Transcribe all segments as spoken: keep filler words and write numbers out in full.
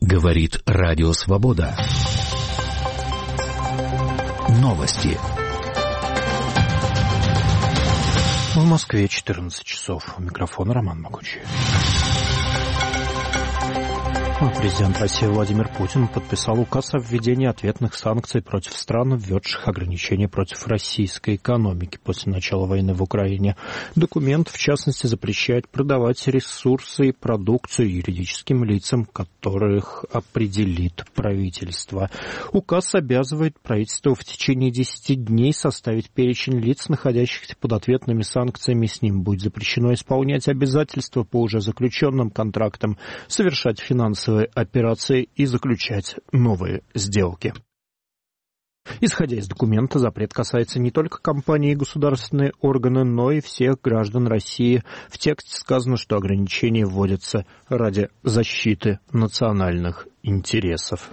Говорит Радио Свобода. Новости. В Москве четырнадцать часов. У микрофона Роман Могучий. Президент России Владимир Путин подписал указ о введении ответных санкций против стран, введших ограничения против российской экономики после начала войны в Украине. Документ, в частности, запрещает продавать ресурсы и продукцию юридическим лицам, которых определит правительство. Указ обязывает правительство в течение десяти дней составить перечень лиц, находящихся под ответными санкциями. С ним будет запрещено исполнять обязательства по уже заключенным контрактам, совершать финансовые операции и заключать новые сделки. Исходя из документа, запрет касается не только компаний и государственные органы, но и всех граждан России. В тексте сказано, что ограничения вводятся ради защиты национальных интересов.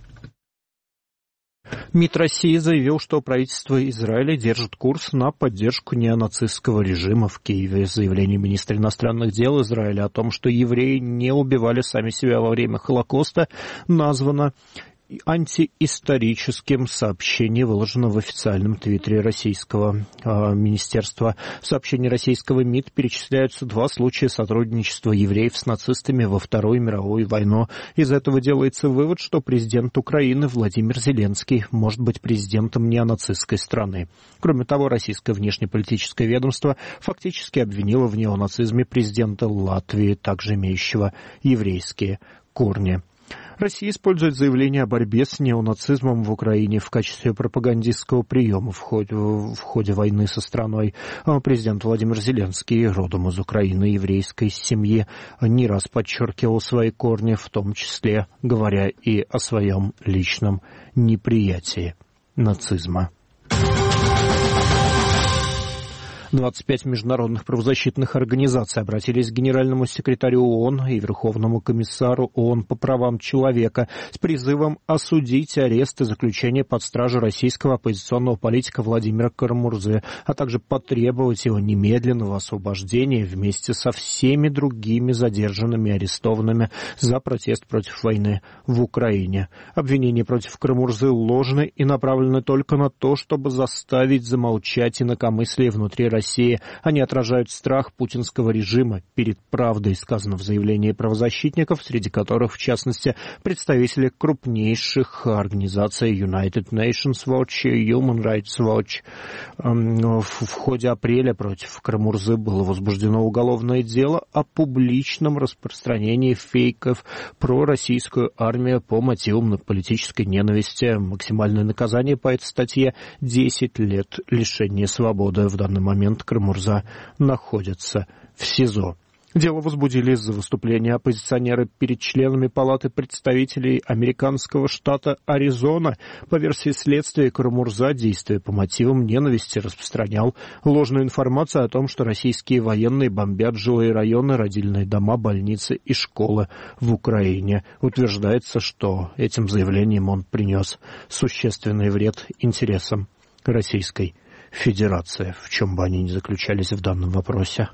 МИД России заявил, что правительство Израиля держит курс на поддержку неонацистского режима в Киеве. Заявление министра иностранных дел Израиля о том, что евреи не убивали сами себя во время Холокоста, названо антиисторическим. Сообщение выложено в официальном твиттере российского э, министерства. В сообщении российского МИД перечисляются два случая сотрудничества евреев с нацистами во Вторую мировую войну. Из этого делается вывод, что президент Украины Владимир Зеленский может быть президентом неонацистской страны. Кроме того, российское внешнеполитическое ведомство фактически обвинило в неонацизме президента Латвии, также имеющего еврейские корни. Россия использует заявление о борьбе с неонацизмом в Украине в качестве пропагандистского приема в ходе, в ходе войны со страной. Президент Владимир Зеленский, родом из Украины, еврейской семьи, не раз подчеркивал свои корни, в том числе говоря и о своем личном неприятии нацизма. двадцать пять международных правозащитных организаций обратились к генеральному секретарю ООН и Верховному комиссару ООН по правам человека с призывом осудить арест и заключение под стражу российского оппозиционного политика Владимира Кара-Мурзы, а также потребовать его немедленного освобождения вместе со всеми другими задержанными и арестованными за протест против войны в Украине. Обвинения против Кара-Мурзы ложны и направлены только на то, чтобы заставить замолчать инакомыслие внутри России. России. Они отражают страх путинского режима перед правдой, сказано в заявлении правозащитников, среди которых, в частности, представители крупнейших организаций United Nations Watch и Human Rights Watch. В ходе апреля против Кара-Мурзы было возбуждено уголовное дело о публичном распространении фейков про российскую армию по мотивам политической ненависти. Максимальное наказание по этой статье – десять лет лишения свободы. В данный момент Кара-Мурза находится в СИЗО. Дело возбудили из-за выступления оппозиционера перед членами Палаты представителей американского штата Аризона. По версии следствия, Кара-Мурза, действуя по мотивам ненависти, распространял ложную информацию о том, что российские военные бомбят жилые районы, родильные дома, больницы и школы в Украине. Утверждается, что этим заявлением он принес существенный вред интересам Российской Федерации, в чем бы они ни заключались в данном вопросе.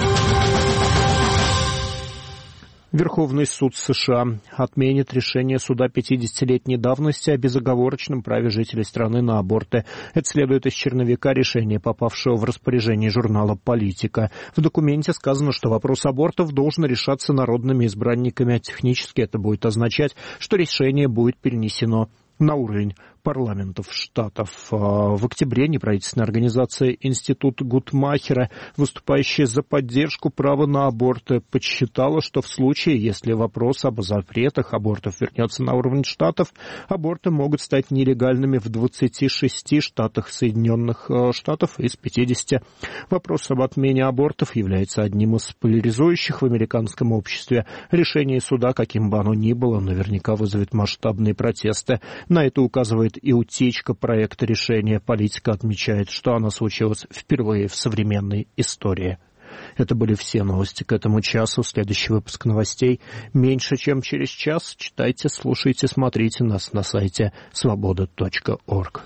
Верховный суд США отменит решение суда пятидесятилетней давности о безоговорочном праве жителей страны на аборты. Это следует из черновика решения, попавшего в распоряжение журнала «Политика». В документе сказано, что вопрос абортов должен решаться народными избранниками, а технически это будет означать, что решение будет перенесено на уровень парламентов штатов. В октябре неправительственная организация «Институт Гутмахера», выступающая за поддержку права на аборты, подсчитала, что в случае, если вопрос об запретах абортов вернется на уровень штатов, аборты могут стать нелегальными в двадцати шести штатах Соединенных Штатов из пятидесяти. Вопрос об отмене абортов является одним из поляризующих в американском обществе. Решение суда, каким бы оно ни было, наверняка вызовет масштабные протесты. На это указывает и утечка проекта решения. Политика отмечает, что она случилась впервые в современной истории. Это были все новости к этому часу. Следующий выпуск новостей меньше, чем через час. Читайте, слушайте, смотрите нас на сайте свобода точка орг.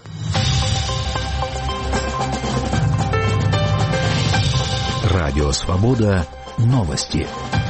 Радио «Свобода». Новости.